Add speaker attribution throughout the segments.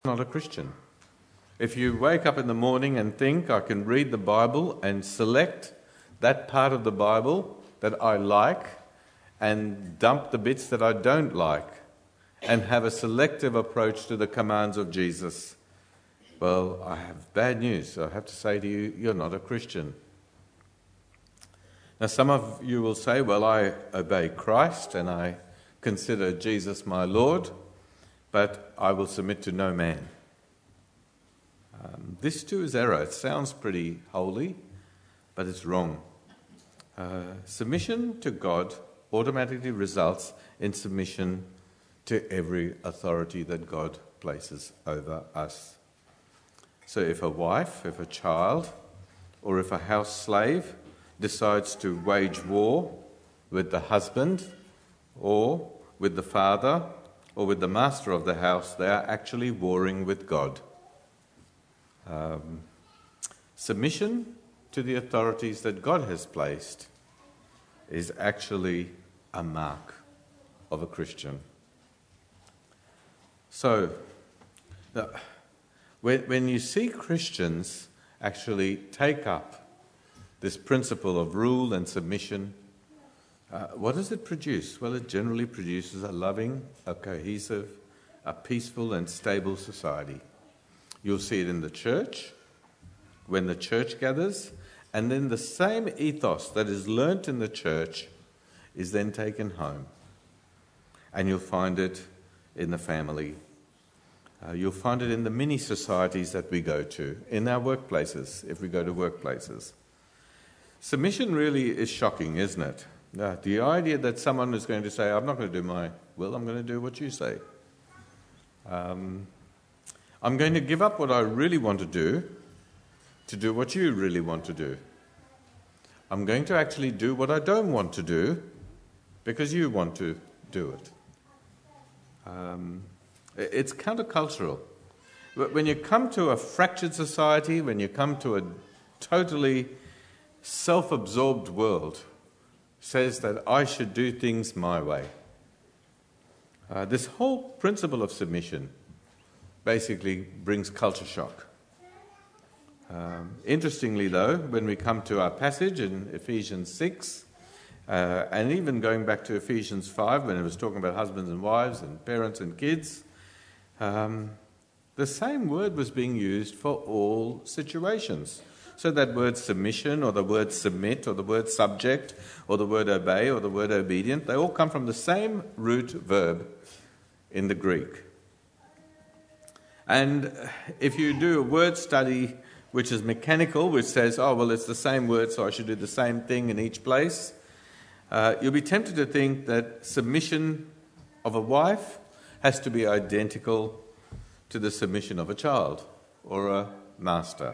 Speaker 1: Not a Christian. If you wake up in the morning and think, I can read the Bible and select that part of the Bible that I like and dump the bits that I don't like and have a selective approach to the commands of Jesus, well, I have bad news. I have to say to you, you're not a Christian. Now, some of you will say, well, I obey Christ and I consider Jesus my Lord, but I will submit to no man. This too is error. It sounds pretty holy, but it's wrong. Submission to God automatically results in submission to every authority that God places over us. So if a wife, if a child, or if a house slave decides to wage war with the husband or with the father or with the master of the house, they are actually warring with God. Submission to the authorities that God has placed is actually a mark of a Christian. So, when you see Christians actually take up this principle of rule and submission, what does it produce? Well, it generally produces a loving, a cohesive, a peaceful and stable society. You'll see it in the church, when the church gathers, and then the same ethos that is learnt in the church is then taken home. And you'll find it in the family. You'll find it in the mini societies that we go to, in our workplaces, if we go to workplaces. Submission really is shocking, isn't it? The idea that someone is going to say, I'm not going to do my will, I'm going to do what you say. I'm going to give up what I really want to do what you really want to do. I'm going to actually do what I don't want to do because you want to do it. It's countercultural. When you come to a fractured society, when you come to a totally self-absorbed world, says that I should do things my way. This whole principle of submission basically brings culture shock. Interestingly, though, when we come to our passage in Ephesians 6, and even going back to Ephesians 5, when it was talking about husbands and wives and parents and kids, the same word was being used for all situations. So that word submission, or the word submit, or the word subject, or the word obey, or the word obedient, they all come from the same root verb in the Greek. And if you do a word study which is mechanical, which says, oh, well, it's the same word, so I should do the same thing in each place, you'll be tempted to think that submission of a wife has to be identical to the submission of a child or a master.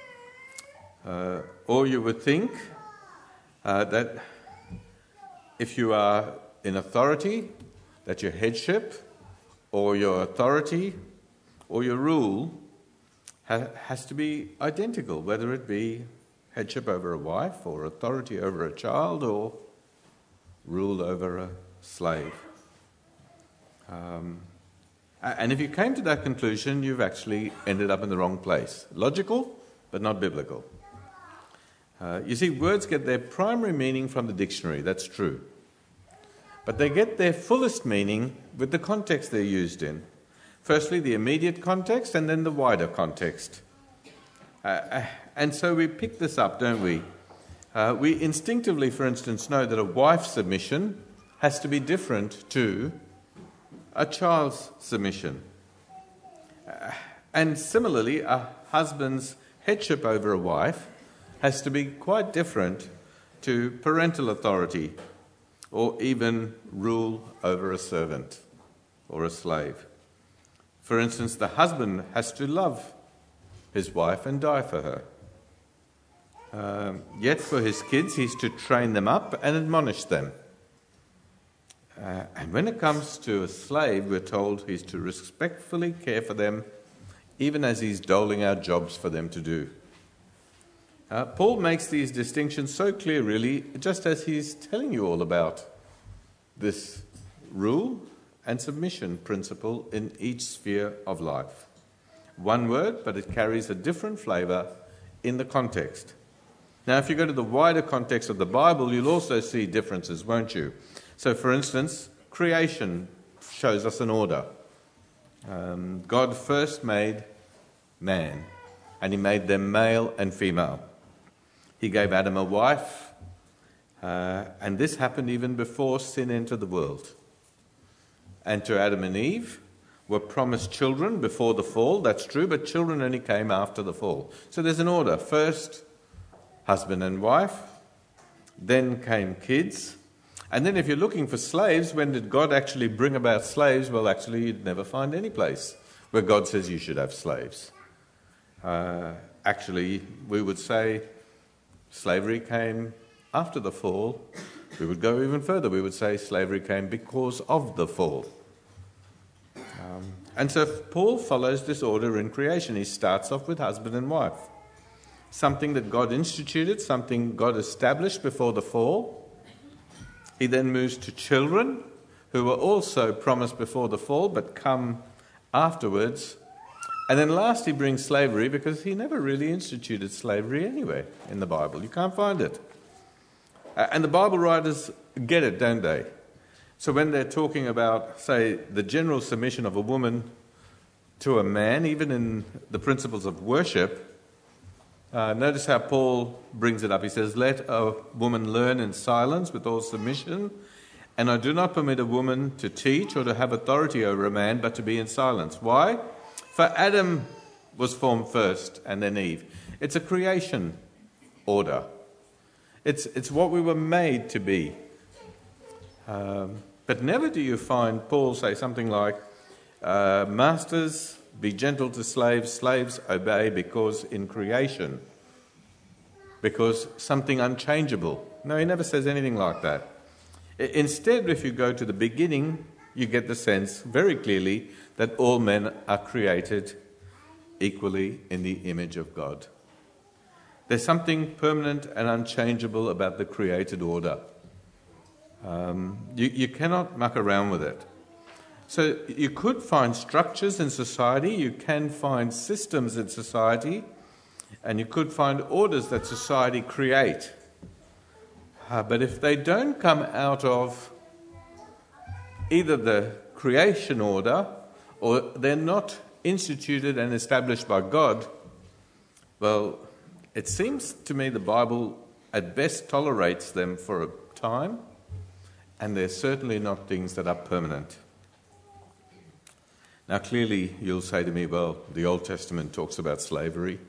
Speaker 1: Or you would think that if you are in authority, that your headship or your authority or your rule has to be identical, whether it be headship over a wife or authority over a child or rule over a slave. And if you came to that conclusion, you've actually ended up in the wrong place. Logical, but not biblical. You see, words get their primary meaning from the dictionary, that's true. But they get their fullest meaning with the context they're used in. Firstly, the immediate context, and then the wider context. And so we pick this up, don't we? We instinctively, for instance, know that a wife's submission has to be different to a child's submission. And similarly, a husband's headship over a wife has to be quite different to parental authority or even rule over a servant or a slave. For instance, the husband has to love his wife and die for her. Yet for his kids, he's to train them up and admonish them. And when it comes to a slave, we're told he's to respectfully care for them, even as he's doling out jobs for them to do. Paul makes these distinctions so clear, really, just as he's telling you all about this rule and submission principle in each sphere of life. one word, but it carries a different flavour in the context. Now, if you go to the wider context of the Bible, you'll also see differences, won't you? So, for instance, creation shows us an order. God first made man, and he made them male and female. He gave Adam a wife, and this happened even before sin entered the world. And to Adam and Eve were promised children before the fall, that's true, but children only came after the fall. So there's an order. First, husband and wife, then came kids, and then if you're looking for slaves, when did God actually bring about slaves? Well, actually, you'd never find any place where God says you should have slaves. Actually, we would say slavery came after the fall. We would go even further. We would say slavery came because of the fall. And so Paul follows this order in creation. He starts off with husband and wife. Something that God instituted, something God established before the fall. He then moves to children, who were also promised before the fall, but come afterwards. And then last he brings slavery, because he never really instituted slavery anywhere in the Bible. You can't find it. And the Bible writers get it, don't they? So when they're talking about, say, the general submission of a woman to a man, even in the principles of worship, notice how Paul brings it up. He says, "Let a woman learn in silence with all submission, and I do not permit a woman to teach or to have authority over a man, but to be in silence." Why? For Adam was formed first, and then Eve. It's a creation order. It's what we were made to be. But never do you find Paul say something like, "Masters, be gentle to slaves, slaves obey because in creation," because something unchangeable. No, he never says anything like that. Instead, if you go to the beginning, you get the sense very clearly that all men are created equally in the image of God. There's something permanent and unchangeable about the created order. You cannot muck around with it. So you could find structures in society, you can find systems in society, and you could find orders that society create. But if they don't come out of either the creation order or they're not instituted and established by God, well, it seems to me the Bible at best tolerates them for a time, and they're certainly not things that are permanent. Now, clearly, you'll say to me, well, the Old Testament talks about slavery.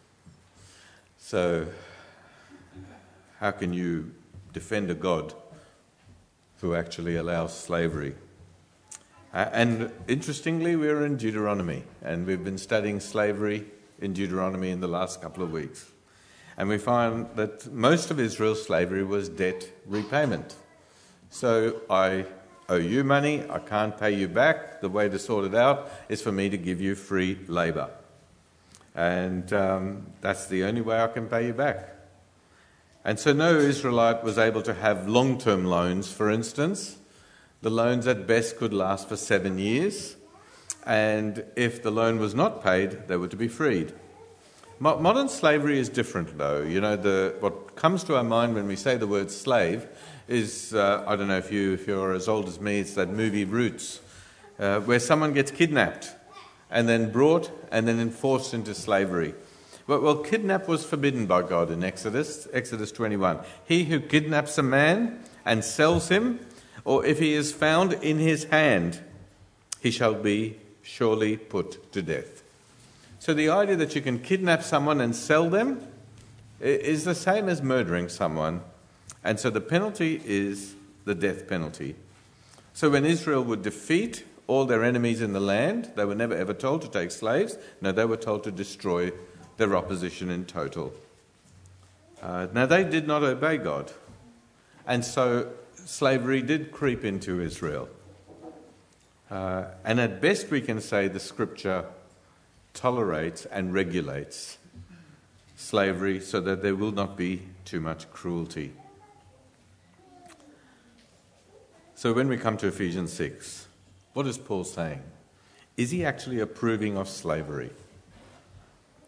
Speaker 1: So, how can you defend a God who actually allows slavery? And interestingly, we're in Deuteronomy, and we've been studying slavery in Deuteronomy in the last couple of weeks. And we find that most of Israel's slavery was debt repayment. So I owe you money, I can't pay you back. The way to sort it out is for me to give you free labour. And that's the only way I can pay you back. And so no Israelite was able to have long-term loans, for instance. The loans at best could last for 7 years. And if the loan was not paid, they were to be freed. Modern slavery is different, though. You know, what comes to our mind when we say the word slave is, I don't know if you're as old as me, it's that movie Roots, where someone gets kidnapped and then brought and then enforced into slavery. Well, kidnap was forbidden by God in Exodus 21. He who kidnaps a man and sells him, or if he is found in his hand, he shall be surely put to death. So the idea that you can kidnap someone and sell them is the same as murdering someone. And so the penalty is the death penalty. So when Israel would defeat all their enemies in the land, they were never ever told to take slaves. No, they were told to destroy their opposition in total. Now, they did not obey God. And so slavery did creep into Israel. And at best we can say the scripture tolerates and regulates slavery so that there will not be too much cruelty. So when we come to Ephesians 6, what is Paul saying? Is he actually approving of slavery?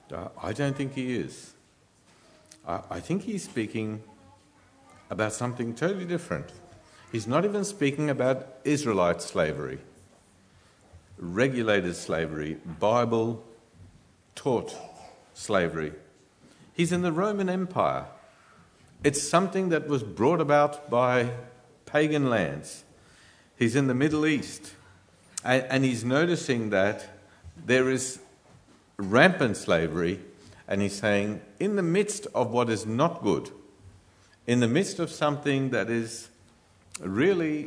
Speaker 1: I don't think he is. I think he's speaking about something totally different. He's not even speaking about Israelite slavery, regulated slavery, Bible-taught slavery. He's in the Roman Empire. It's something that was brought about by pagan lands. He's in the Middle East, and he's noticing that there is rampant slavery, and he's saying, in the midst of what is not good, in the midst of something that is really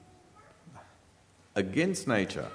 Speaker 1: against nature,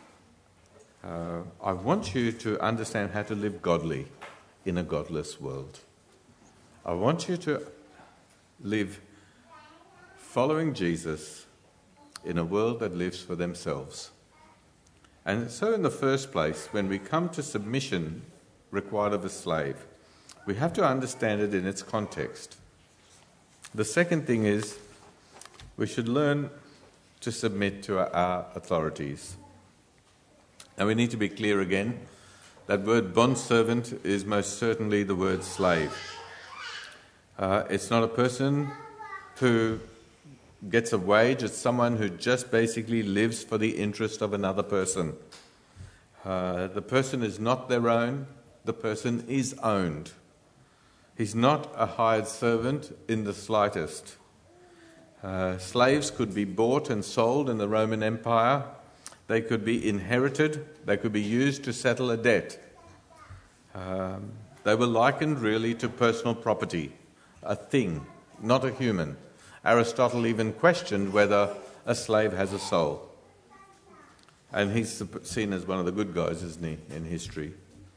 Speaker 1: I want you to understand how to live godly in a godless world. I want you to live following Jesus in a world that lives for themselves. And so in the first place, when we come to submission required of a slave, we have to understand it in its context. The second thing is, we should learn to submit to our authorities. And we need to be clear again, that word bondservant is most certainly the word slave. It's not a person who gets a wage, it's someone who just basically lives for the interest of another person. The person is not their own, the person is owned. He's not a hired servant in the slightest. Slaves could be bought and sold in the Roman Empire. They could be inherited. They could be used to settle a debt. They were likened really to personal property, a thing, not a human. Aristotle even questioned whether a slave has a soul. And he's seen as one of the good guys, isn't he, in history.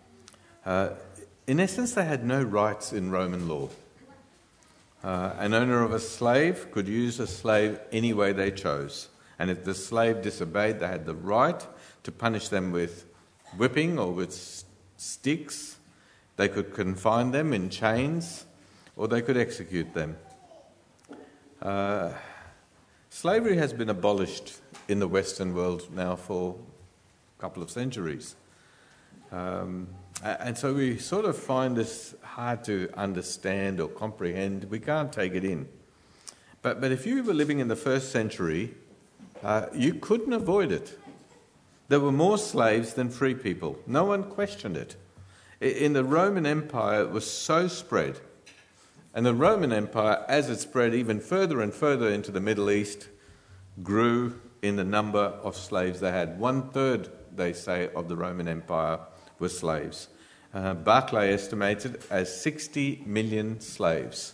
Speaker 1: In essence, they had no rights in Roman law. An owner of a slave could use a slave any way they chose. And if the slave disobeyed, they had the right to punish them with whipping or with sticks. They could confine them in chains, or they could execute them. Slavery has been abolished in the Western world now for a couple of centuries. And so we sort of find this hard to understand or comprehend. We can't take it in. But if you were living in the first century, you couldn't avoid it. There were more slaves than free people. No one questioned it. In the Roman Empire, it was so spread. And the Roman Empire, as it spread even further and further into the Middle East, grew in the number of slaves they had. 1/3, they say, of the Roman Empire were slaves. Barclay estimated as 60 million slaves.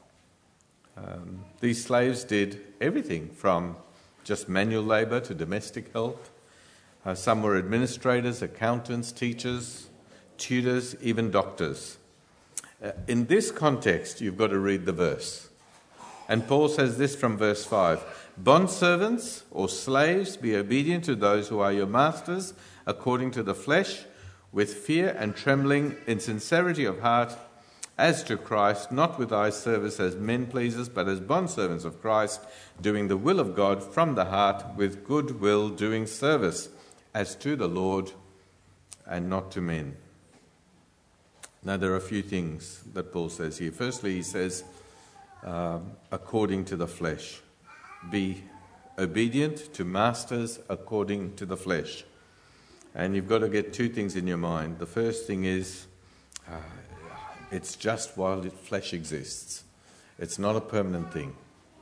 Speaker 1: These slaves did everything from just manual labour to domestic help. Some were administrators, accountants, teachers, tutors, even doctors. In this context, you've got to read the verse. And Paul says this from verse 5. Bondservants or slaves, be obedient to those who are your masters according to the flesh, with fear and trembling, in sincerity of heart, as to Christ, not with eye service as men pleasers, but as bondservants of Christ, doing the will of God from the heart, with good will, doing service as to the Lord and not to men. Now, there are a few things that Paul says here. Firstly, he says, according to the flesh. Be obedient to masters according to the flesh. And you've got to get two things in your mind. The first thing is, it's just while flesh exists. It's not a permanent thing.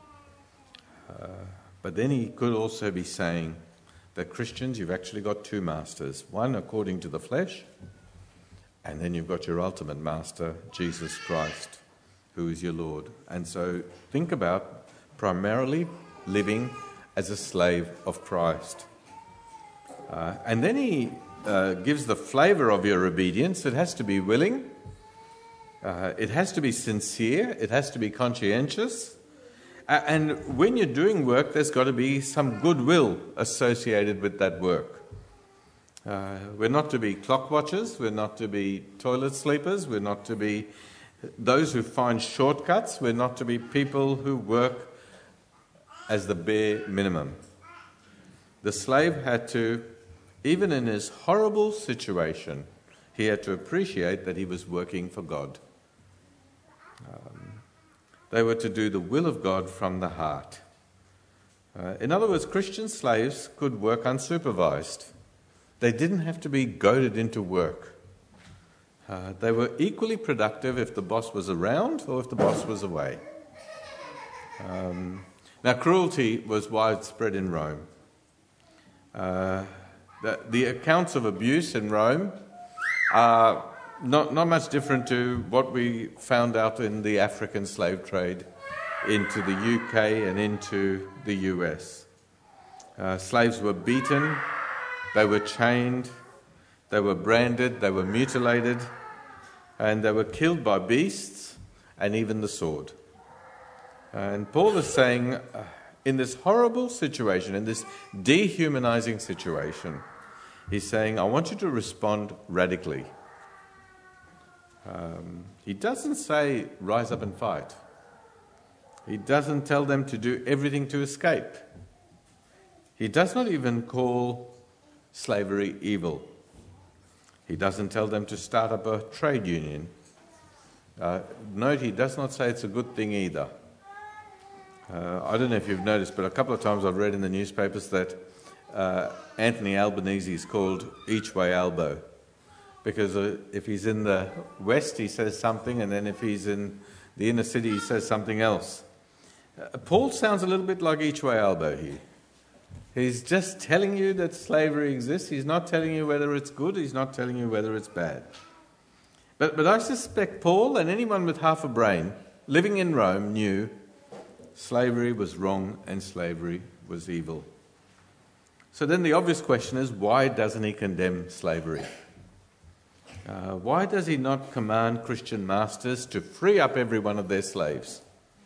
Speaker 1: But then he could also be saying that Christians, you've actually got two masters. One according to the flesh, and then you've got your ultimate master, Jesus Christ, who is your Lord. And so think about primarily living as a slave of Christ. And then he gives the flavour of your obedience. It has to be willing. It has to be sincere. It has to be conscientious. And when you're doing work, there's got to be some goodwill associated with that work. We're not to be clock watchers. We're not to be toilet sleepers. We're not to be those who find shortcuts. We're not to be people who work as the bare minimum. The slave had to, even in his horrible situation, He had to appreciate that he was working for God. They were to do the will of God from the heart. In other words, Christian slaves could work unsupervised. They didn't have to be goaded into work. They were equally productive if the boss was around or if the boss was away. Now, cruelty was widespread in Rome. The accounts of abuse in Rome are not much different to what we found out in the African slave trade into the UK and into the US. Slaves were beaten, they were chained, they were branded, they were mutilated, and they were killed by beasts and even the sword. And Paul is saying, in this horrible situation, in this dehumanizing situation, he's saying, I want you to respond radically. He doesn't say, rise up and fight. He doesn't tell them to do everything to escape. He does not even call slavery evil. He doesn't tell them to start up a trade union. Note, he does not say it's a good thing either. I don't know if you've noticed, but a couple of times I've read in the newspapers that Anthony Albanese is called Each Way Albo, because if he's in the West he says something, and then if he's in the inner city he says something else. Paul sounds a little bit like Each Way Albo here. He's just telling you that slavery exists. He's not telling you whether it's good. He's not telling you whether it's bad. But I suspect Paul and anyone with half a brain living in Rome knew slavery was wrong and slavery was evil. So then the obvious question is, why doesn't he condemn slavery? Why does he not command Christian masters to free up every one of their slaves?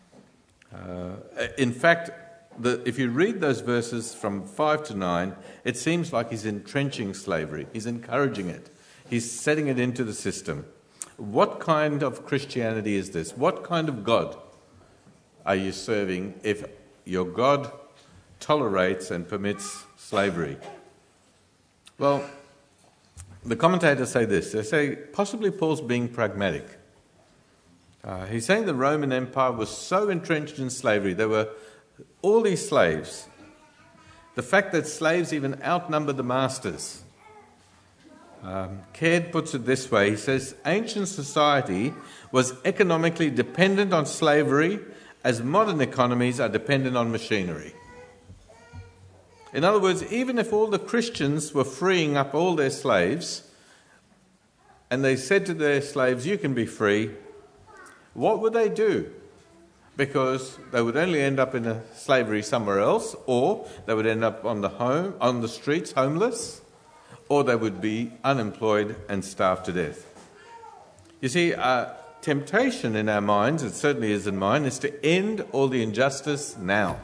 Speaker 1: In fact, if you read those verses from 5 to 9, it seems like he's entrenching slavery. He's encouraging it. He's setting it into the system. What kind of Christianity is this? What kind of God are you serving if your God tolerates and permits slavery? Well, the commentators say this. They say possibly Paul's being pragmatic. He's saying the Roman Empire was so entrenched in slavery. There were all these slaves. The fact that slaves even outnumbered the masters. Caird puts it this way. He says, ancient society was economically dependent on slavery as modern economies are dependent on machinery. In other words, even if all the Christians were freeing up all their slaves, and they said to their slaves, you can be free, what would they do? Because they would only end up in a slavery somewhere else, or they would end up on the streets homeless, or they would be unemployed and starved to death. You see, temptation in our minds, it certainly is in mine, is to end all the injustice now.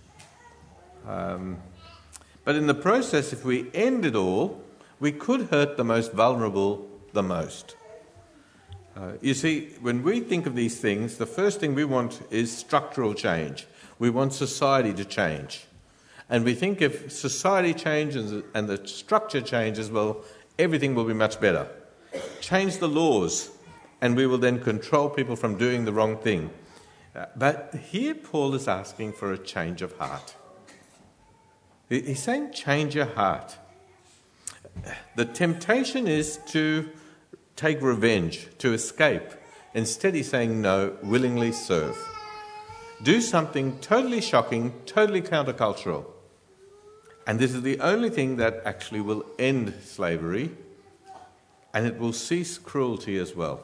Speaker 1: But in the process, if we end it all, we could hurt the most vulnerable the most. You see, when we think of these things, the first thing we want is structural change. We want society to change. And we think if society changes and the structure changes, well, everything will be much better. Change the laws, and we will then control people from doing the wrong thing. But here Paul is asking for a change of heart. He's saying change your heart. The temptation is to take revenge, to escape. Instead, he's saying no, willingly serve. Do something totally shocking, totally countercultural. And this is the only thing that actually will end slavery, and it will cease cruelty as well.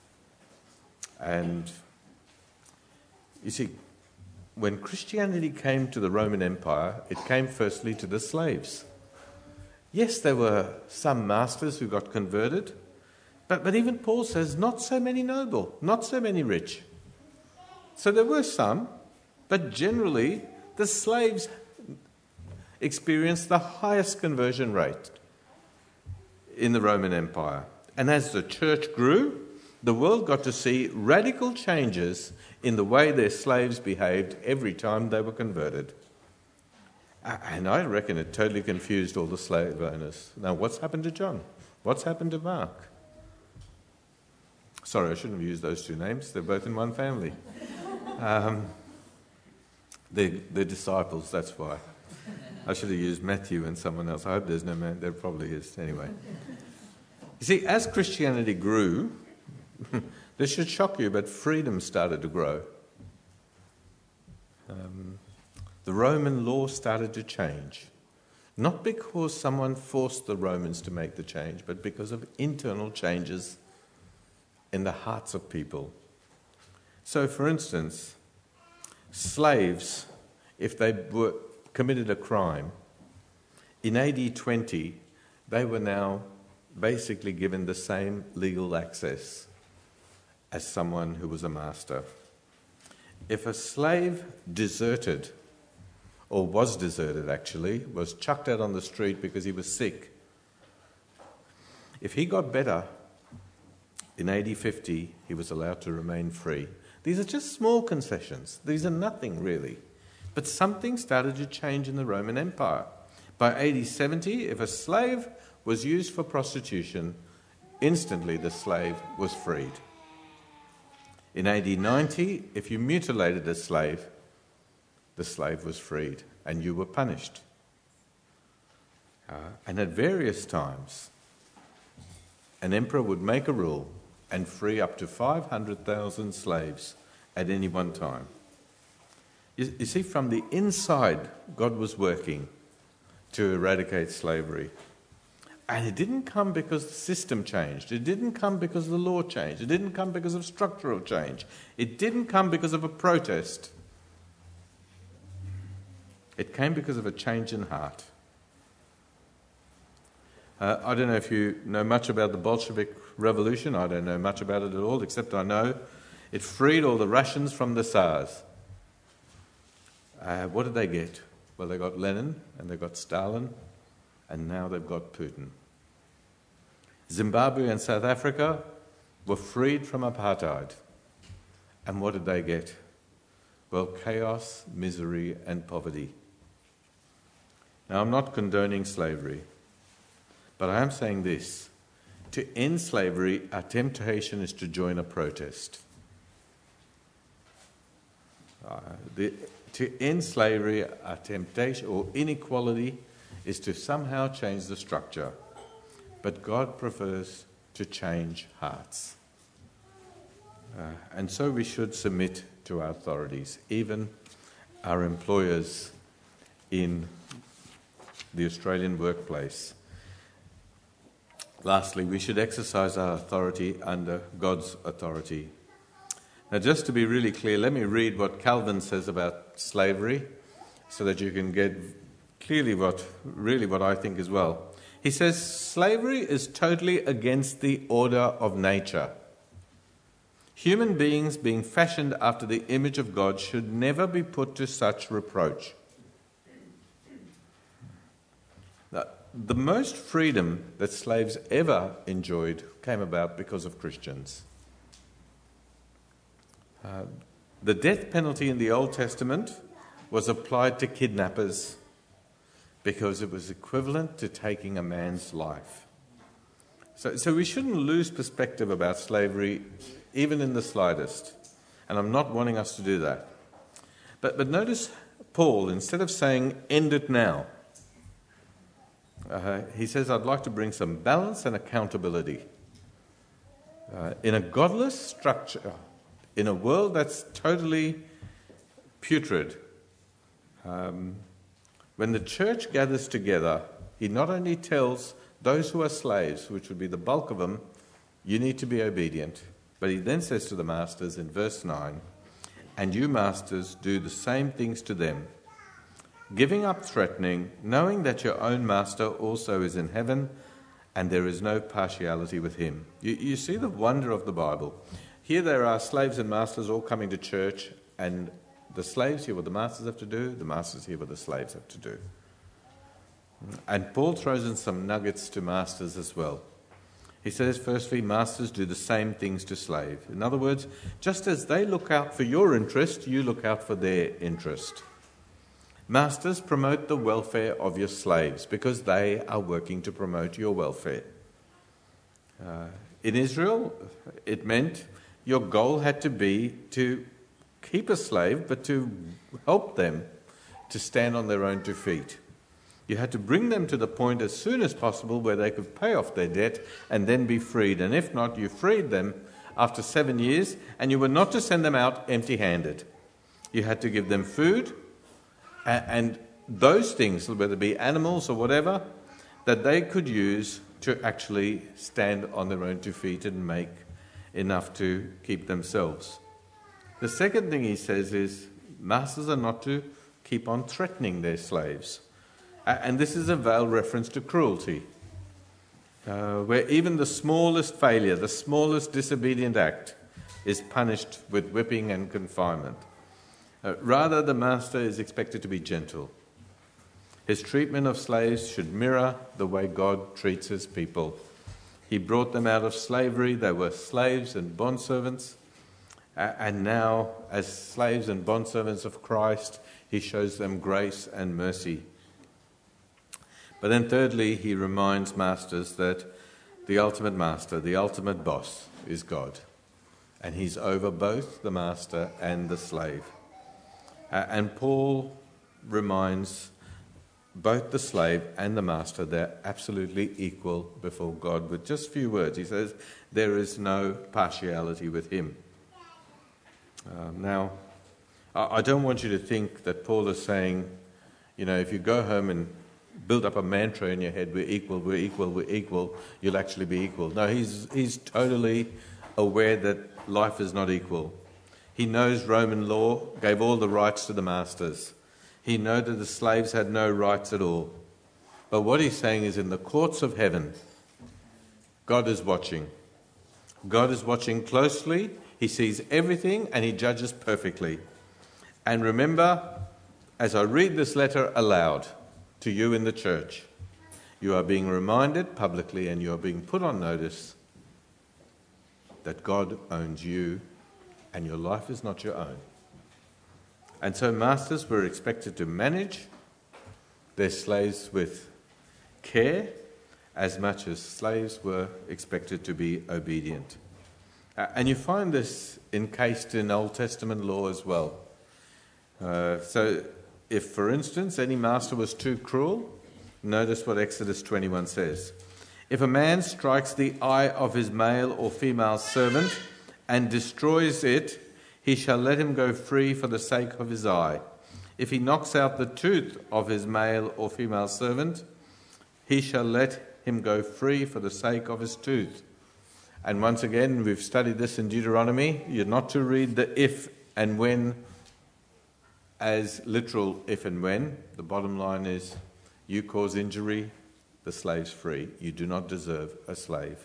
Speaker 1: And you see, when Christianity came to the Roman Empire, it came firstly to the slaves. Yes, there were some masters who got converted, but even Paul says not so many noble, not so many rich. So there were some, but generally the slaves experienced the highest conversion rate in the Roman Empire. And as the church grew, the world got to see radical changes in the way their slaves behaved every time they were converted. And I reckon it totally confused all the slave owners. Now, what's happened to John? What's happened to Mark? Sorry, I shouldn't have used those two names. They're both in one family. They're disciples, that's why. I should have used Matthew and someone else. I hope there's no man. There probably is. Anyway. You see, as Christianity grew, this should shock you, but freedom started to grow. The Roman law started to change. Not because someone forced the Romans to make the change, but because of internal changes in the hearts of people. So, for instance, slaves, if they were committed a crime, in AD 20, they were now basically given the same legal access as someone who was a master. If a slave deserted, or was deserted actually, was chucked out on the street because he was sick, if he got better, in AD 50, he was allowed to remain free. These are just small concessions. These are nothing really. But something started to change in the Roman Empire. By AD 70, if a slave was used for prostitution, instantly the slave was freed. In AD 90, if you mutilated a slave, the slave was freed and you were punished. And at various times, an emperor would make a rule and free up to 500,000 slaves at any one time. You see, from the inside, God was working to eradicate slavery. And it didn't come because the system changed. It didn't come because the law changed. It didn't come because of structural change. It didn't come because of a protest. It came because of a change in heart. I don't know if you know much about the Bolshevik Revolution. I don't know much about it at all, except I know it freed all the Russians from the Tsars. What did they get? Well, they got Lenin and they got Stalin, and now they've got Putin. Zimbabwe and South Africa were freed from apartheid. And what did they get? Well, chaos, misery, and poverty. Now, I'm not condoning slavery, but I am saying this. To end slavery, our temptation is to join a protest. To end slavery, our temptation or inequality is to somehow change the structure. But God prefers to change hearts. And so we should submit to our authorities, even our employers in the Australian workplace. Lastly, we should exercise our authority under God's authority. Now, just to be really clear, let me read what Calvin says about slavery so that you can get clearly what I think as well. He says, slavery is totally against the order of nature. Human beings being fashioned after the image of God should never be put to such reproach. The most freedom that slaves ever enjoyed came about because of Christians. The death penalty in the Old Testament was applied to kidnappers because it was equivalent to taking a man's life. So we shouldn't lose perspective about slavery, even in the slightest. And I'm not wanting us to do that. But notice Paul, instead of saying, end it now, he says, I'd like to bring some balance and accountability. In a godless structure, in a world that's totally putrid, when the church gathers together, he not only tells those who are slaves, which would be the bulk of them, you need to be obedient, but he then says to the masters in verse 9, and you masters do the same things to them, giving up threatening, knowing that your own master also is in heaven, and there is no partiality with him. You see the wonder of the Bible. Here there are slaves and masters all coming to church, and the slaves hear what the masters have to do, the masters hear what the slaves have to do. And Paul throws in some nuggets to masters as well. He says, firstly, masters do the same things to slaves. In other words, just as they look out for your interest, you look out for their interest. Masters, promote the welfare of your slaves because they are working to promote your welfare. in Israel, it meant your goal had to be to keep a slave, but to help them to stand on their own 2 feet. You had to bring them to the point as soon as possible where they could pay off their debt and then be freed. And if not, you freed them after 7 years, and you were not to send them out empty-handed. You had to give them food and those things, whether it be animals or whatever, that they could use to actually stand on their own 2 feet and make enough to keep themselves. The second thing he says is masters are not to keep on threatening their slaves. And this is a veiled reference to cruelty, where even the smallest failure, the smallest disobedient act is punished with whipping and confinement. Rather, the master is expected to be gentle. His treatment of slaves should mirror the way God treats his people. He brought them out of slavery. They were slaves and bondservants. And now, as slaves and bondservants of Christ, he shows them grace and mercy. But then thirdly, he reminds masters that the ultimate master, the ultimate boss, is God. And he's over both the master and the slave. And Paul reminds both the slave and the master they're absolutely equal before God with just a few words. He says there is no partiality with him. Now, I don't want you to think that Paul is saying, if you go home and build up a mantra in your head, we're equal, we're equal, we're equal, you'll actually be equal. No, he's totally aware that life is not equal. He knows Roman law gave all the rights to the masters. He knows that the slaves had no rights at all. But what he's saying is in the courts of heaven, God is watching. God is watching closely. He sees everything and he judges perfectly. And remember, as I read this letter aloud to you in the church, you are being reminded publicly and you are being put on notice that God owns you and your life is not your own. And so masters were expected to manage their slaves with care as much as slaves were expected to be obedient. And you find this encased in Old Testament law as well. So if, for instance, any master was too cruel, notice what Exodus 21 says. If a man strikes the eye of his male or female servant and destroys it, he shall let him go free for the sake of his eye. If he knocks out the tooth of his male or female servant, he shall let him go free for the sake of his tooth. And once again, we've studied this in Deuteronomy. You're not to read the if and when as literal if and when. The bottom line is, you cause injury, the slave's free. You do not deserve a slave.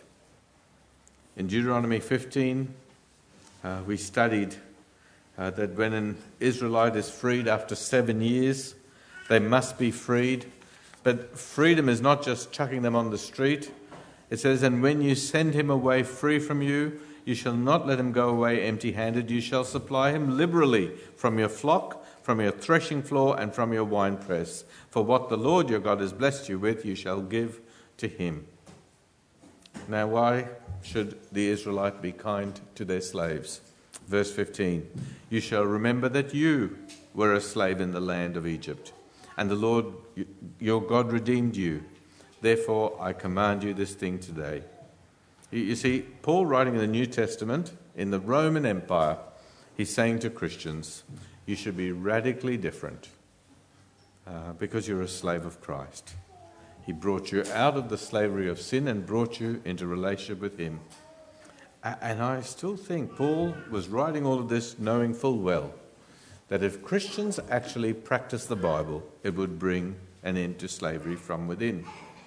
Speaker 1: In Deuteronomy 15, we studied that when an Israelite is freed after 7 years, they must be freed. But freedom is not just chucking them on the street. It says, and when you send him away free from you, you shall not let him go away empty-handed. You shall supply him liberally from your flock, from your threshing floor, and from your winepress. For what the Lord your God has blessed you with, you shall give to him. Now, why should the Israelite be kind to their slaves? Verse 15, you shall remember that you were a slave in the land of Egypt, and the Lord your God redeemed you. Therefore, I command you this thing today. You see, Paul, writing in the New Testament, in the Roman Empire, he's saying to Christians, you should be radically different because you're a slave of Christ. He brought you out of the slavery of sin and brought you into relationship with him. And I still think Paul was writing all of this knowing full well that if Christians actually practice the Bible, it would bring an end to slavery from within.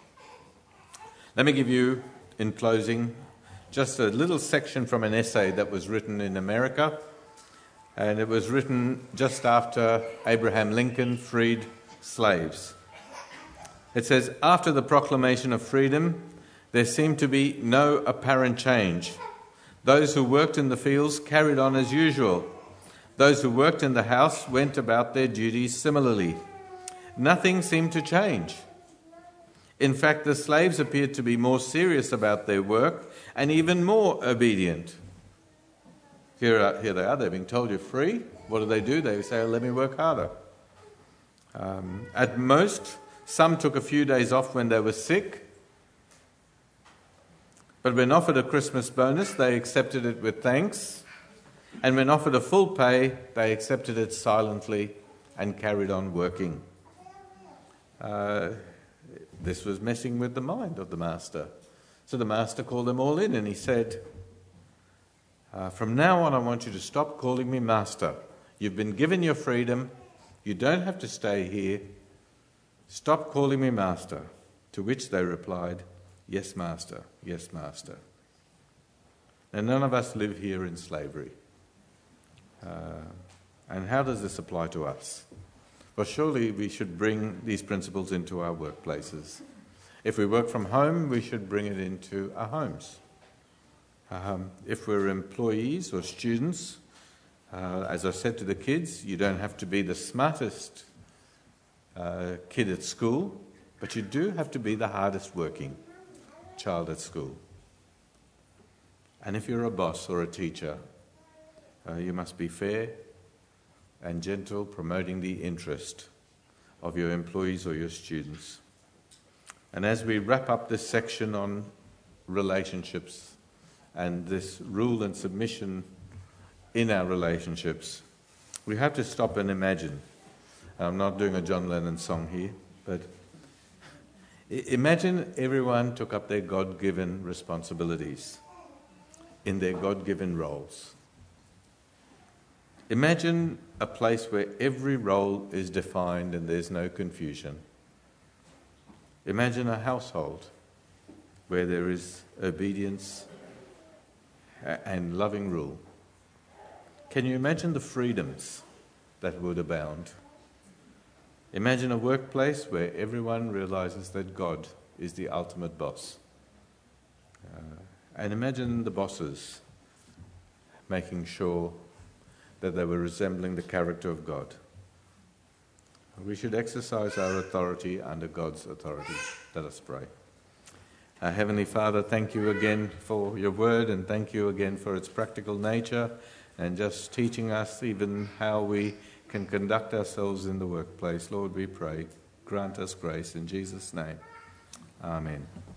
Speaker 1: Let me give you, in closing, just a little section from an essay that was written in America. And it was written just after Abraham Lincoln freed slaves. It says, after the proclamation of freedom, there seemed to be no apparent change. Those who worked in the fields carried on as usual. Those who worked in the house went about their duties similarly. Nothing seemed to change. In fact, the slaves appeared to be more serious about their work and even more obedient. Here they are, they're being told you're free. What do? They say, let me work harder. At most, some took a few days off when they were sick. But when offered a Christmas bonus, they accepted it with thanks. And when offered a full pay, they accepted it silently and carried on working. This was messing with the mind of the master. So the master called them all in and he said, from now on I want you to stop calling me master. You've been given your freedom. You don't have to stay here. Stop calling me master. To which they replied, yes, master. Yes, master. And none of us live here in slavery. And how does this apply to us? Well, surely we should bring these principles into our workplaces. If we work from home, we should bring it into our homes. If we're employees or students, as I said to the kids, you don't have to be the smartest kid at school, but you do have to be the hardest working child at school. And if you're a boss or a teacher, you must be fair and gentle, promoting the interest of your employees or your students. And as we wrap up this section on relationships and this rule and submission in our relationships, we have to stop and imagine. I'm not doing a John Lennon song here, but imagine everyone took up their God-given responsibilities in their God-given roles. Imagine a place where every role is defined and there's no confusion. Imagine a household where there is obedience and loving rule. Can you imagine the freedoms that would abound? Imagine a workplace where everyone realizes that God is the ultimate boss. And imagine the bosses making sure that they were resembling the character of God. We should exercise our authority under God's authority. Let us pray. Heavenly Father, thank you again for your word, and thank you again for its practical nature and just teaching us even how we can conduct ourselves in the workplace. Lord, we pray, grant us grace in Jesus' name. Amen.